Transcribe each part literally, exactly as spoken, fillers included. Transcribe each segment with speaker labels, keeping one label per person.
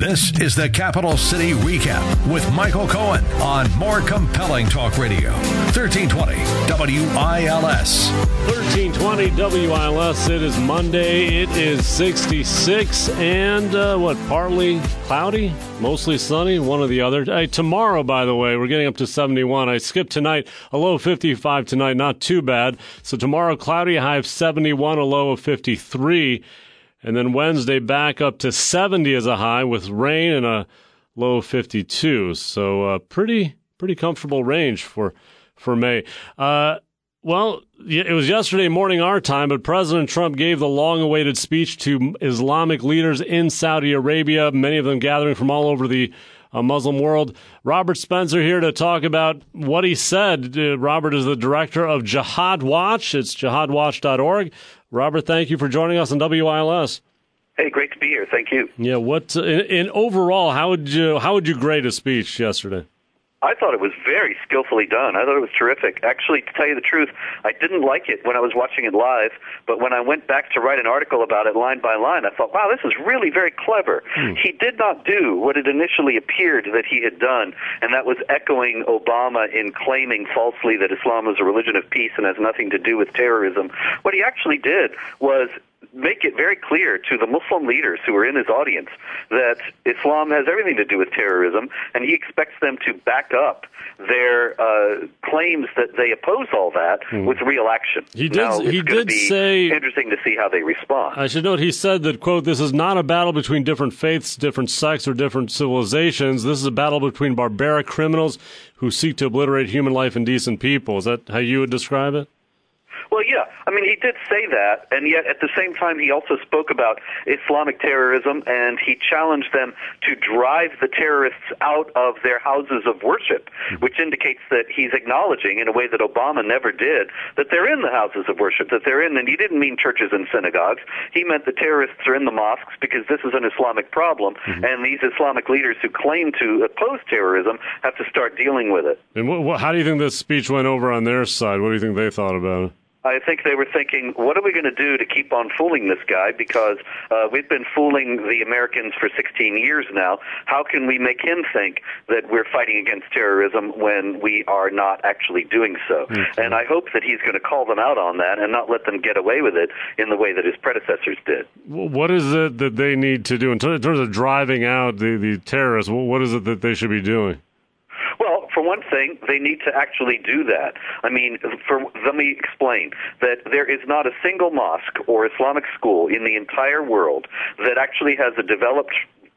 Speaker 1: This is the Capital City Recap with Michael Cohen on More Compelling Talk Radio. thirteen twenty W I L S.
Speaker 2: thirteen twenty W I L S. It is Monday. It is sixty-six and uh, what, partly cloudy, mostly sunny, one or the other. Hey, tomorrow, by the way, we're getting up to seventy-one. I skipped tonight, a low of fifty-five tonight, not too bad. So tomorrow, cloudy, a high of seventy-one, a low of fifty-three. And then Wednesday back up to seventy as a high with rain and a low of fifty-two. So uh, pretty pretty comfortable range for for May. Uh, well, it was yesterday morning our time, but President Trump gave the long-awaited speech to Islamic leaders in Saudi Arabia, many of them gathering from all over the uh, Muslim world. Robert Spencer here to talk about what he said. Uh, Robert is the director of Jihad Watch. It's jihad watch dot org. Robert, thank you for joining us on W I L S.
Speaker 3: Hey, great to be here. Thank you.
Speaker 2: Yeah, what in, in overall, how would you how would you grade his speech yesterday?
Speaker 3: I thought it was very skillfully done. I thought it was terrific. Actually, to tell you the truth, I didn't like it when I was watching it live, but when I went back to write an article about it line by line, I thought, wow, this is really very clever. Hmm. He did not do what it initially appeared that he had done, and that was echoing Obama in claiming falsely that Islam is a religion of peace and has nothing to do with terrorism. What he actually did was make it very clear to the Muslim leaders who are in his audience that Islam has everything to do with terrorism, and he expects them to back up their uh, claims that they oppose all that mm. with real action.
Speaker 2: He did,
Speaker 3: now, it's
Speaker 2: he
Speaker 3: going to
Speaker 2: did
Speaker 3: be
Speaker 2: say,
Speaker 3: interesting to see how they respond.
Speaker 2: I should note, he said that, quote, this is not a battle between different faiths, different sects, or different civilizations. This is a battle between barbaric criminals who seek to obliterate human life and decent people. Is that how you would describe it?
Speaker 3: Well, yeah. I mean, he did say that, and yet at the same time he also spoke about Islamic terrorism, and he challenged them to drive the terrorists out of their houses of worship, which indicates that he's acknowledging, in a way that Obama never did, that they're in the houses of worship, that they're in, and he didn't mean churches and synagogues. He meant the terrorists are in the mosques because this is an Islamic problem, mm-hmm. and these Islamic leaders who claim to oppose terrorism have to start dealing with it.
Speaker 2: And what, what, how do you think this speech went over on their side? What do you think they thought about it?
Speaker 3: I think they were thinking, what are we going to do to keep on fooling this guy? Because uh, we've been fooling the Americans for sixteen years now. How can we make him think that we're fighting against terrorism when we are not actually doing so? Mm-hmm. And I hope that he's going to call them out on that and not let them get away with it in the way that his predecessors did.
Speaker 2: What is it that they need to do in terms of driving out the, the terrorists? What is it that they should be doing?
Speaker 3: Well, for one thing, they need to actually do that. I mean, for, let me explain that there is not a single mosque or Islamic school in the entire world that actually has a developed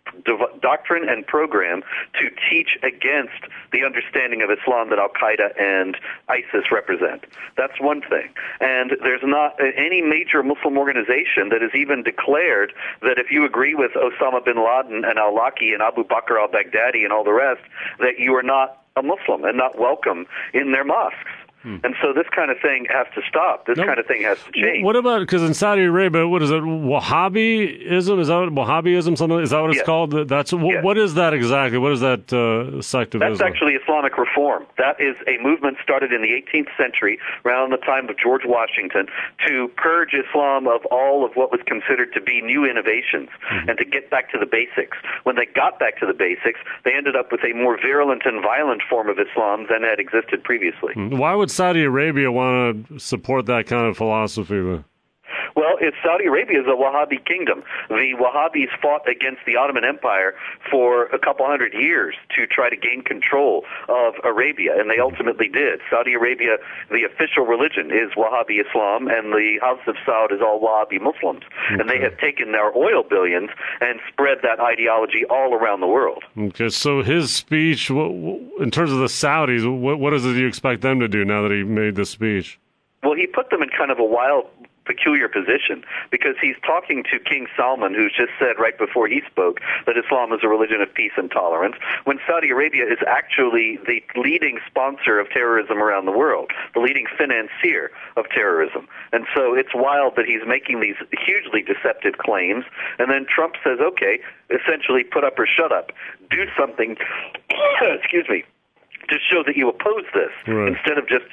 Speaker 3: doctrine and program to teach against the understanding of Islam that Al-Qaeda and ISIS represent. That's one thing. And there's not any major Muslim organization that has even declared that if you agree with Osama bin Laden and al-Awlaki and Abu Bakr al-Baghdadi and all the rest, that you are not a Muslim and not welcome in their mosques. Hmm. And so this kind of thing has to stop. This nope. kind of thing has to change.
Speaker 2: What about, because in Saudi Arabia, what is it, Wahhabism? Is that what, Wahhabism? Something? Is that what it's yes. called? That's yes. What is that exactly? What is that uh, sect of
Speaker 3: That's
Speaker 2: Islam?
Speaker 3: That's actually Islamic reform. That is a movement started in the eighteenth century, around the time of George Washington, to purge Islam of all of what was considered to be new innovations mm-hmm. and to get back to the basics. When they got back to the basics, they ended up with a more virulent and violent form of Islam than had existed previously.
Speaker 2: Why would Saudi Arabia want to support that kind of philosophy, though?
Speaker 3: Well, it's Saudi Arabia is a Wahhabi kingdom. The Wahhabis fought against the Ottoman Empire for a couple hundred years to try to gain control of Arabia, and they ultimately did. Saudi Arabia, the official religion is Wahhabi Islam, and the House of Saud is all Wahhabi Muslims. Okay. And they have taken their oil billions and spread that ideology all around the world.
Speaker 2: Okay, so his speech, in terms of the Saudis, what, what is it you expect them to do now that he made this speech?
Speaker 3: Well, he put them in kind of a wild, peculiar position because he's talking to King Salman, who's just said right before he spoke that Islam is a religion of peace and tolerance, when Saudi Arabia is actually the leading sponsor of terrorism around the world, the leading financier of terrorism. And so it's wild that he's making these hugely deceptive claims, and then Trump says, okay, essentially put up or shut up. Do something, excuse me, to show that you oppose this, right, instead of just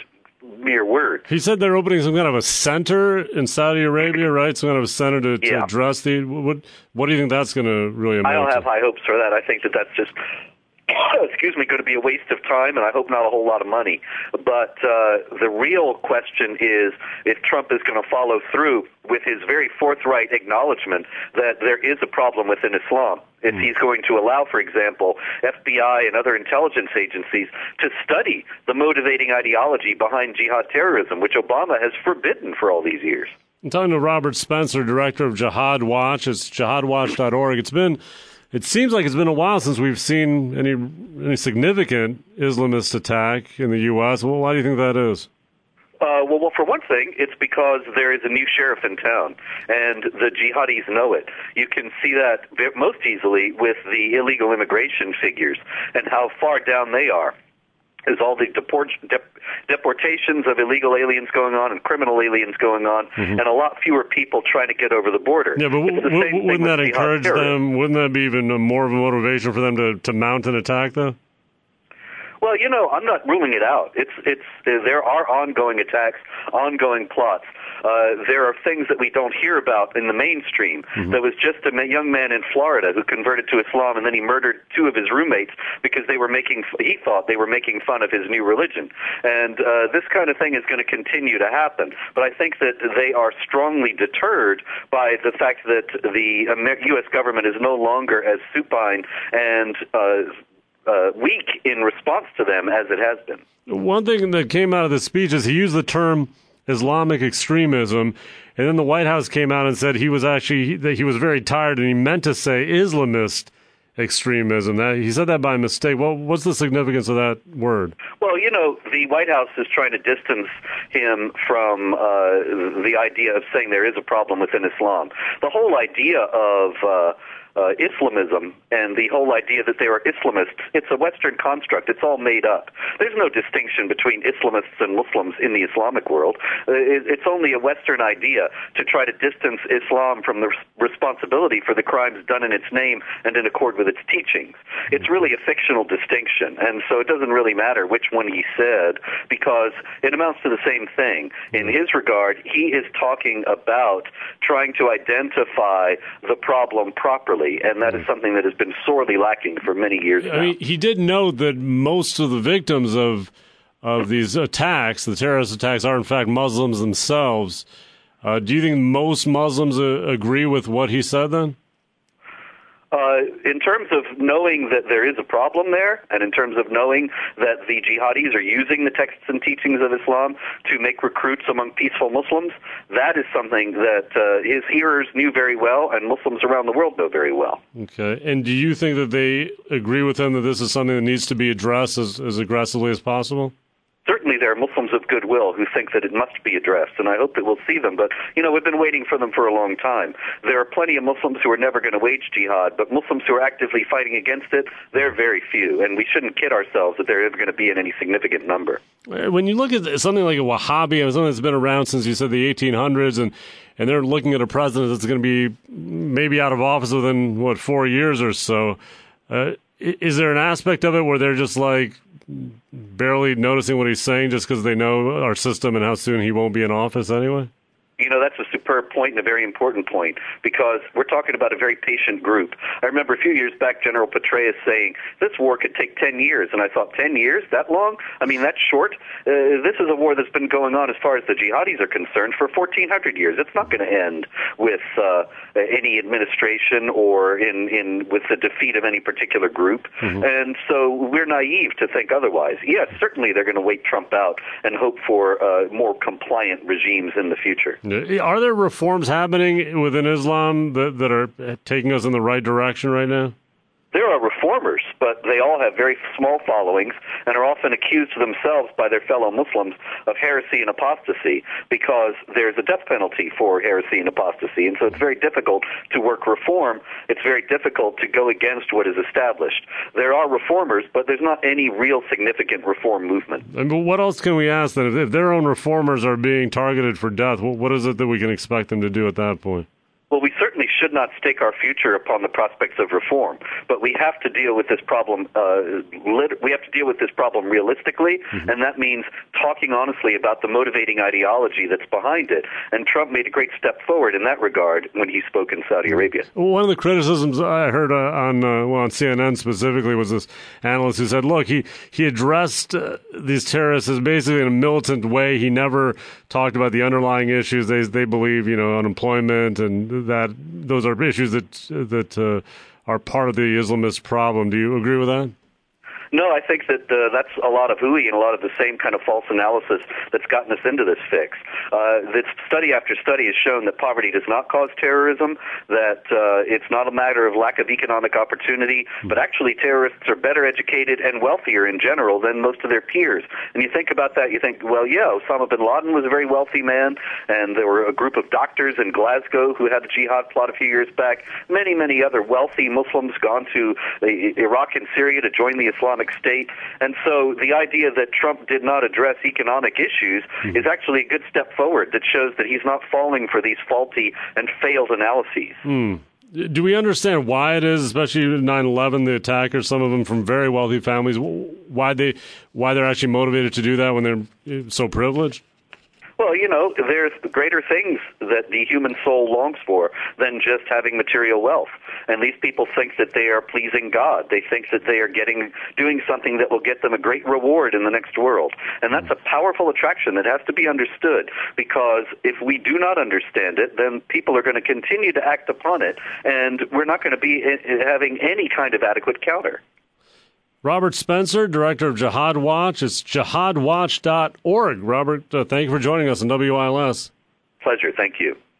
Speaker 3: mere words.
Speaker 2: He said they're opening some kind of a center in Saudi Arabia, right? Some kind of a center to, to
Speaker 3: yeah.
Speaker 2: address the. What What do you think that's going to really amount
Speaker 3: I don't
Speaker 2: to?
Speaker 3: have high hopes for that. I think that that's just, excuse me, going to be a waste of time, and I hope not a whole lot of money. But uh, the real question is if Trump is going to follow through with his very forthright acknowledgement that there is a problem within Islam. If he's going to allow, for example, F B I and other intelligence agencies to study the motivating ideology behind jihad terrorism, which Obama has forbidden for all these years.
Speaker 2: I'm talking to Robert Spencer, director of Jihad Watch. It's jihad watch dot org. It's been, it seems like it's been a while since we've seen any any significant Islamist attack in the U S. Well, why do you think that is?
Speaker 3: Uh, well, well, for one thing, it's because there is a new sheriff in town, and the jihadis know it. You can see that most easily with the illegal immigration figures and how far down they are. There's all the deport, dep, deportations of illegal aliens going on and criminal aliens going on, mm-hmm. and a lot fewer people trying to get over the border.
Speaker 2: Yeah, but w- w- wouldn't that encourage them? Wouldn't that be even more of a motivation for them to, to mount an attack, though?
Speaker 3: Well, you know, I'm not ruling it out. It's it's uh, there are ongoing attacks, ongoing plots. Uh, there are things that we don't hear about in the mainstream. Mm-hmm. There was just a young man in Florida who converted to Islam, and then he murdered two of his roommates because they were making he thought they were making fun of his new religion. And uh, this kind of thing is going to continue to happen. But I think that they are strongly deterred by the fact that the U S government is no longer as supine and uh, Uh, weak in response to them as it has been.
Speaker 2: One thing that came out of the speech is he used the term Islamic extremism, and then the White House came out and said he was actually that he was very tired and he meant to say Islamist extremism. That he said that by mistake. Well, what's the significance of that word?
Speaker 3: Well, you know, the White House is trying to distance him from uh, the idea of saying there is a problem within Islam. The whole idea of uh, Uh, Islamism and the whole idea that they are Islamists, it's a Western construct. It's all made up. There's no distinction between Islamists and Muslims in the Islamic world. Uh, it, it's only a Western idea to try to distance Islam from the res- responsibility for the crimes done in its name and in accord with its teachings. It's really a fictional distinction, and so it doesn't really matter which one he said because it amounts to the same thing. In his regard, he is talking about trying to identify the problem properly. And that is something that has been sorely lacking for many years now.
Speaker 2: I mean, he did note that most of the victims of of these attacks, the terrorist attacks, are in fact Muslims themselves. Uh, do you think most Muslims uh, agree with what he said then?
Speaker 3: Uh, in terms of knowing that there is a problem there, and in terms of knowing that the jihadis are using the texts and teachings of Islam to make recruits among peaceful Muslims, that is something that uh, his hearers knew very well, and Muslims around the world know very well.
Speaker 2: Okay. And do you think that they agree with him that this is something that needs to be addressed as, as aggressively as possible?
Speaker 3: Certainly there are Muslims of goodwill who think that it must be addressed, and I hope that we'll see them. But, you know, we've been waiting for them for a long time. There are plenty of Muslims who are never going to wage jihad, but Muslims who are actively fighting against it, they're very few, and we shouldn't kid ourselves that they're ever going to be in any significant number.
Speaker 2: When you look at something like a Wahhabi, something that's been around since you said the eighteen hundreds, and, and they're looking at a president that's going to be maybe out of office within, what, four years or so, uh, is there an aspect of it where they're just like, barely noticing what he's saying just because they know our system and how soon he won't be in office anyway?
Speaker 3: You know, that's a superb point and a very important point because we're talking about a very patient group. I remember a few years back, General Petraeus saying, this war could take ten years. And I thought, ten years? That long? I mean, that's short? Uh, this is a war that's been going on as far as the jihadis are concerned for fourteen hundred years. It's not going to end with uh, any administration or in, in with the defeat of any particular group. Mm-hmm. And so we're naive to think otherwise. Yes, certainly they're going to wait Trump out and hope for uh, more compliant regimes in the future.
Speaker 2: Are there reforms happening within Islam that, that are taking us in the right direction right now?
Speaker 3: There are reformers, but they all have very small followings and are often accused themselves by their fellow Muslims of heresy and apostasy because there's a death penalty for heresy and apostasy. And so it's very difficult to work reform. It's very difficult to go against what is established. There are reformers, but there's not any real significant reform movement.
Speaker 2: And what else can we ask then? If, if their own reformers are being targeted for death, what is it that we can expect them to do at that point?
Speaker 3: Well, we certainly certainly should not stake our future upon the prospects of reform, but we have to deal with this problem. Uh, lit- we have to deal with this problem realistically, mm-hmm. and that means talking honestly about the motivating ideology that's behind it. And Trump made a great step forward in that regard when he spoke in Saudi Arabia.
Speaker 2: One of the criticisms I heard uh, on uh, well, on C N N specifically was this analyst who said, "Look, he he addressed uh, these terrorists as basically in a militant way. He never talked about the underlying issues. They they believe, you know, unemployment and that those are issues that that uh, are part of the Islamist problem." Do you agree with that?
Speaker 3: No, I think that uh, that's a lot of hooey and a lot of the same kind of false analysis that's gotten us into this fix. Uh, that study after study has shown that poverty does not cause terrorism, that uh, it's not a matter of lack of economic opportunity, but actually terrorists are better educated and wealthier in general than most of their peers. And you think about that, you think, well, yeah, Osama bin Laden was a very wealthy man, and there were a group of doctors in Glasgow who had the jihad plot a few years back. Many, many other wealthy Muslims gone to uh, Iraq and Syria to join the Islamic State. And so the idea that Trump did not address economic issues mm-hmm. is actually a good step forward that shows that he's not falling for these faulty and failed analyses.
Speaker 2: Mm. Do we understand why it is, especially nine eleven, the attackers, some of them from very wealthy families, why they why they're actually motivated to do that when they're so privileged?
Speaker 3: Well, you know, there's greater things that the human soul longs for than just having material wealth. And these people think that they are pleasing God. They think that they are getting doing something that will get them a great reward in the next world. And that's a powerful attraction that has to be understood, because if we do not understand it, then people are going to continue to act upon it, and we're not going to be having any kind of adequate counter.
Speaker 2: Robert Spencer, director of Jihad Watch. It's jihad watch dot org. Robert, uh, thank you for joining us on W I L S.
Speaker 3: Pleasure. Thank you.